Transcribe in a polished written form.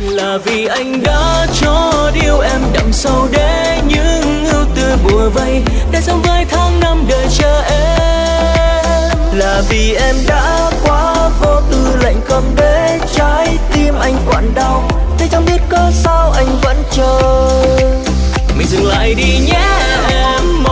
Là vì anh đã cho điều em đậm sâu để những ưu tư bùa vây để sống với tháng năm đời chờ em. Là vì em đã quá vô tư lạnh cầm để trái tim anh quặn đau, thế chẳng biết có sao anh vẫn chờ. Mình dừng lại đi nhé em,